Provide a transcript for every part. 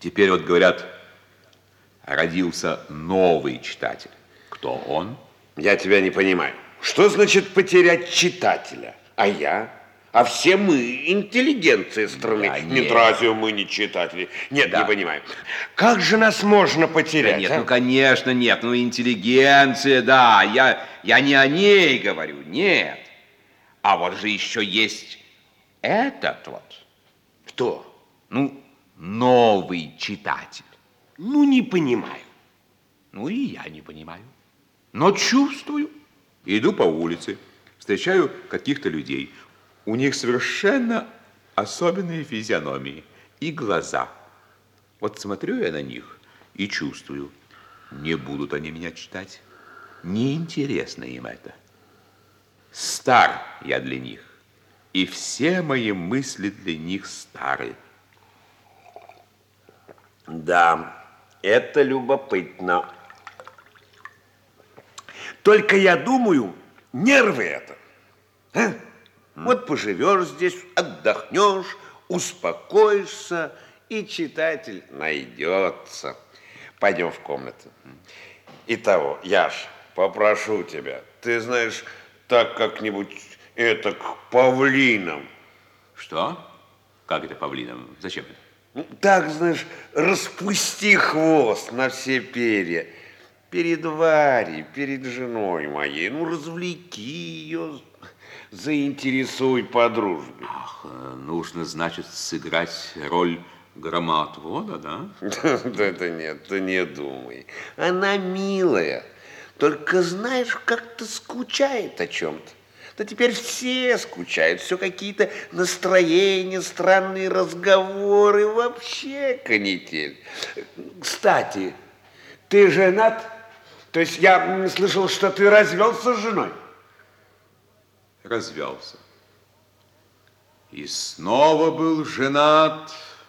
Теперь вот говорят, родился новый читатель. Кто он? Я тебя не понимаю. Что значит потерять читателя? А я? А все мы интеллигенция страны. Да Нет, нет. разве мы не читатели? Нет, Да. не понимаю. Как же нас можно Да потерять? нет, а? ну конечно нет. Ну интеллигенция, да. Я не о ней говорю, нет. А вот же еще есть этот вот. Кто? Ну, новый читатель. Ну, не понимаю. Ну и я не понимаю. Но чувствую. Иду по улице, встречаю каких-то людей. У них совершенно особенные физиономии и глаза. Вот смотрю я на них и чувствую, не будут они меня читать. Неинтересно им это. Стар я для них, и все мои мысли для них стары. Да, это любопытно. Только я думаю, нервы это. А? Вот поживешь здесь, отдохнешь, успокоишься, и читатель найдется. Пойдем в комнату. Итого, Яш, попрошу тебя, ты знаешь, так как-нибудь это к павлинам. Что? Как это павлином? Зачем это? Ну, так, знаешь, распусти хвост на все перья. Перед Варей, перед женой моей. Ну, развлеки ее, заинтересуй по дружбе. Ах, нужно, значит, сыграть роль громоотвода, да? Да это нет, ты не думай. Она милая, только знаешь, как-то скучает о чем-то. Да теперь все скучают, все какие-то настроения, странные разговоры, вообще канитель. Кстати, ты женат? То есть я слышал, что ты развелся с женой? Развелся. И снова был женат,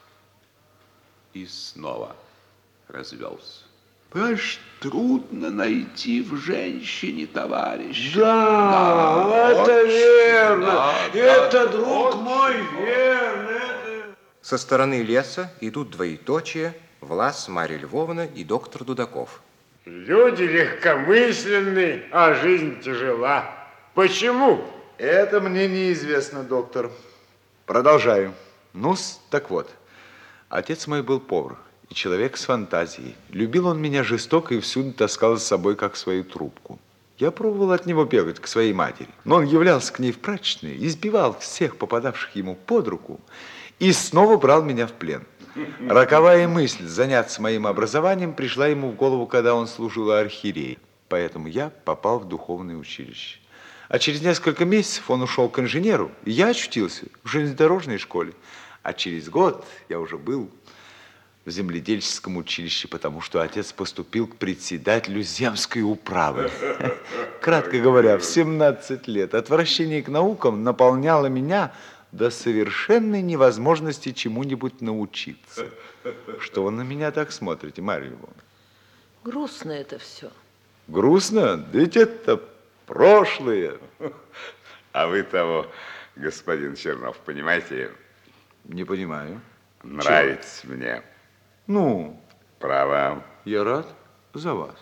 и снова развелся. Понимаешь, трудно найти в женщине товарища. Да, это очень, верно. да, Это, да, друг очень. мой, верно. Это... Со стороны леса идут двоеточие Влас, Марья Львовна и доктор Дудаков. Люди легкомысленны, а жизнь тяжела. Почему? Это мне неизвестно, доктор. Продолжаю. Ну-с, так вот. Отец мой был повар и человек с фантазией. Любил он меня жестоко и всюду таскал с собой, как свою трубку. Я пробовал от него бегать к своей матери, но он являлся к ней в прачечной, избивал всех попадавших ему под руку и снова брал меня в плен. Роковая мысль заняться моим образованием пришла ему в голову, когда он служил архиереем. Поэтому я попал в духовное училище. А через несколько месяцев он ушел к инженеру, и я очутился в железнодорожной школе. А через год я уже был в земледельческом училище, потому что отец поступил к председателю земской управы. Кратко говоря, в 17 лет отвращение к наукам наполняло меня до совершенной невозможности чему-нибудь научиться. Что вы на меня так смотрите, Марья Львовна? Грустно это все. Грустно? Да ведь это прошлое. А вы того, господин Чернов, понимаете, Не понимаю. нравитесь мне. Ну, Право. я рад за вас.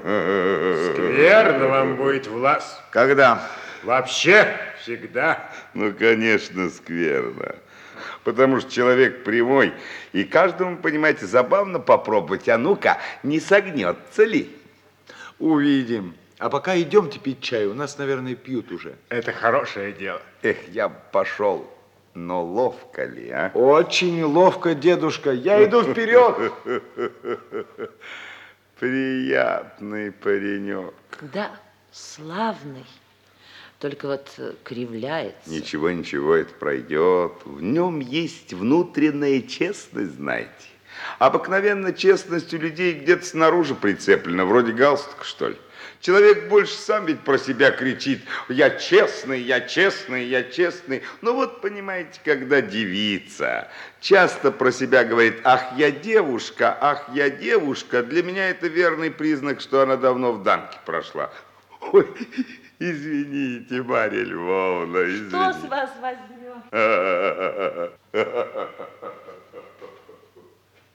Скверно вам будет, Влас. Когда? Вообще, всегда. Ну, конечно, скверно. Потому что человек прямой, и каждому, понимаете, забавно попробовать, а ну-ка, не согнется ли? Увидим. А пока идемте пить чай. У нас, наверное, пьют уже. Это хорошее дело. Эх, я б пошел, но ловко ли, а? Очень ловко, дедушка. Я иду вперед. Приятный паренек. Да, славный. Только вот кривляется. Ничего, ничего, это пройдет. В нем есть внутренняя честность, знаете. Обыкновенно честность у людей где-то снаружи прицеплена, вроде галстука, что ли. Человек больше сам ведь про себя кричит: я честный, я честный, я честный. Ну вот, понимаете, когда девица часто про себя говорит: ах, я девушка, для меня это верный признак, что она давно в дамке прошла. Ой, извините, Марья Львовна, извините. Что с вас возьмет?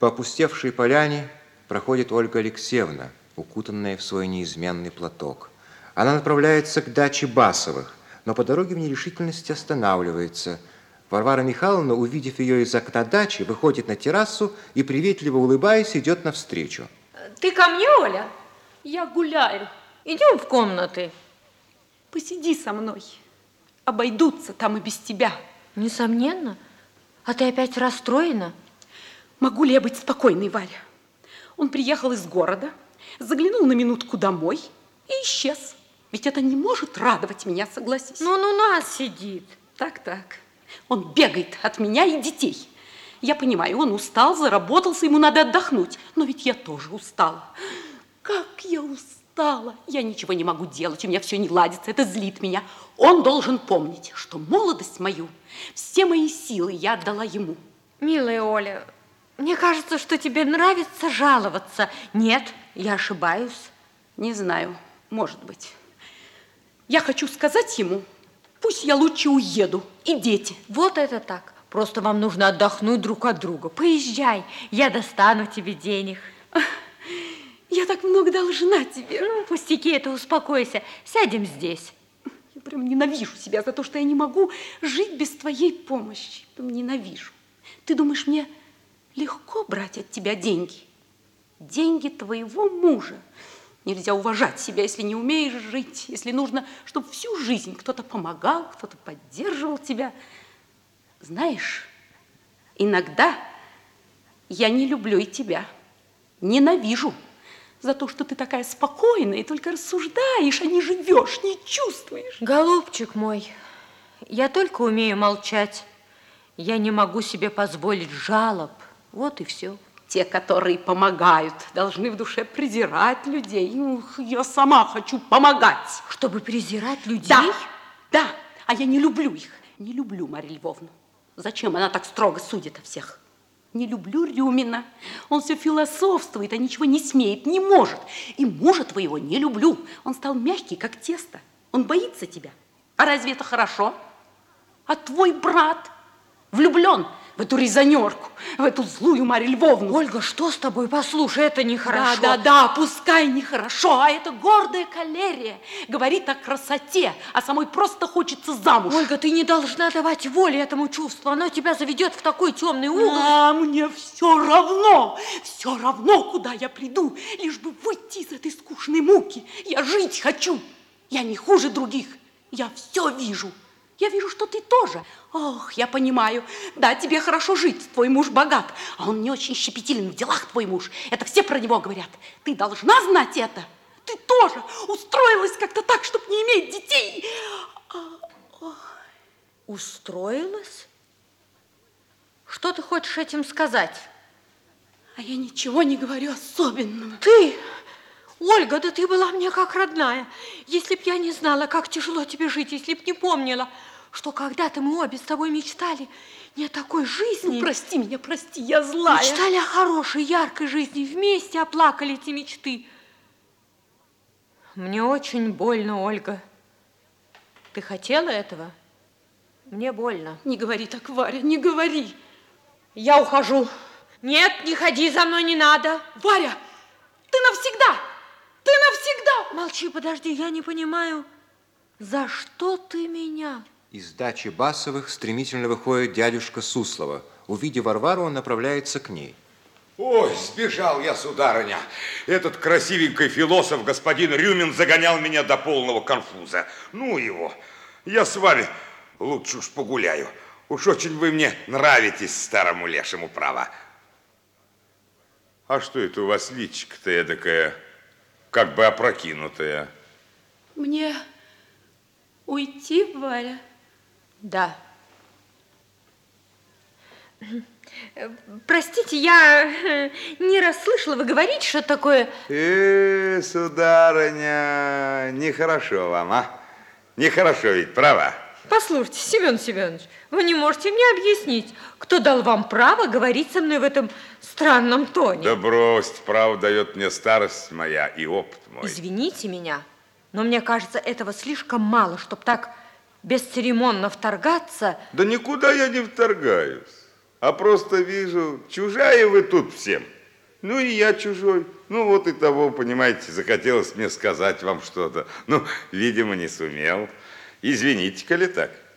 По опустевшей поляне проходит Ольга Алексеевна, укутанная в свой неизменный платок. Она направляется к даче Басовых, но по дороге в нерешительности останавливается. Варвара Михайловна, увидев ее из окна дачи, выходит на террасу и, приветливо улыбаясь, идет навстречу. Ты ко мне, Оля? Я гуляю. Идем в комнаты. Посиди со мной. Обойдутся там и без тебя. Несомненно. А ты опять расстроена? Могу ли я быть спокойной, Варя? Он приехал из города, заглянул на минутку домой и исчез. Ведь это не может радовать меня, согласись. Но он у нас сидит. Так. Он бегает от меня и детей. Я понимаю, он устал, заработался, ему надо отдохнуть. Но ведь я тоже устала. Как я устала. Я ничего не могу делать, у меня все не ладится, это злит меня. Он должен помнить, что молодость мою, все мои силы я отдала ему. Милая Оля, мне кажется, что тебе нравится жаловаться. Нет, я ошибаюсь. Не знаю, может быть. Я хочу сказать ему, пусть я лучше уеду, и дети. Вот это так. Просто вам нужно отдохнуть друг от друга. Поезжай, я достану тебе денег. Я так много должна тебе. Ну, пустяки, это успокойся. Сядем здесь. Я прям ненавижу себя за то, что я не могу жить без твоей помощи. Прям ненавижу. Ты думаешь, мне легко брать от тебя деньги? Деньги твоего мужа. Нельзя уважать себя, если не умеешь жить, если нужно, чтобы всю жизнь кто-то помогал, кто-то поддерживал тебя. Знаешь, иногда я не люблю и тебя, ненавижу за то, что ты такая спокойная и только рассуждаешь, а не живешь, не чувствуешь. Голубчик мой, я только умею молчать. Я не могу себе позволить жалоб. Вот и все. Те, которые помогают, должны в душе презирать людей. Ух, я сама хочу помогать. Чтобы презирать людей? Да, а я не люблю их. Не люблю Марью Львовну. Зачем она так строго судит о всех? Не люблю Рюмина. Он все философствует, а ничего не смеет, не может. И мужа твоего не люблю. Он стал мягкий, как тесто. Он боится тебя. А разве это хорошо? А твой брат влюблен в эту резонерку, в эту злую Марью Львовну. Ольга, что с тобой? Послушай, это нехорошо. Да, пускай нехорошо, а это гордая калерия. Говорит о красоте, а самой просто хочется замуж. Ольга, ты не должна давать воли этому чувству. Оно тебя заведет в такой темный угол. А мне все равно, куда я приду, лишь бы выйти из этой скучной муки. Я жить хочу, я не хуже других, я все вижу. Я вижу, что ты тоже. Ох, я понимаю. Да, тебе хорошо жить, твой муж богат, а он не очень щепетилен в делах, твой муж. Это все про него говорят. Ты должна знать это. Ты тоже устроилась как-то так, чтобы не иметь детей. Устроилась? Что ты хочешь этим сказать? А я ничего не говорю особенного. Ты... Ольга, да ты была мне как родная. Если б я не знала, как тяжело тебе жить, если б не помнила, что когда-то мы обе с тобой мечтали не о такой жизни. Ну, прости меня, прости, я злая. Мечтали о хорошей, яркой жизни, вместе оплакали эти мечты. Мне очень больно, Ольга. Ты хотела этого? Мне больно. Не говори так, Варя, не говори. Я ухожу. Нет, не ходи за мной, не надо. Варя, ты навсегда! Ты навсегда! Молчи, подожди, я не понимаю, за что ты меня? Из дачи Басовых стремительно выходит дядюшка Суслова. Увидев Варвару, он направляется к ней. Ой, сбежал я, сударыня. Этот красивенький философ, господин Рюмин, загонял меня до полного конфуза. Ну его, я с вами лучше уж погуляю. Уж очень вы мне нравитесь, старому лешему, право. А что это у вас личико-то эдакое, как бы опрокинутое? Мне уйти, Варя? Да. Простите, я не расслышала. Вы говорите, что такое? Сударыня, нехорошо вам, а? Нехорошо ведь, право? Послушайте, Семен Семенович, вы не можете мне объяснить, кто дал вам право говорить со мной в этом странном тоне? Да бросьте, право дает мне старость моя и опыт мой. Извините меня, но мне кажется, этого слишком мало, чтобы так бесцеремонно вторгаться. Да никуда я не вторгаюсь. а просто вижу, чужая вы тут всем. Ну и я чужой. Ну вот и того, понимаете, захотелось мне сказать вам что-то. Ну, видимо, не сумел. Извините, коли так.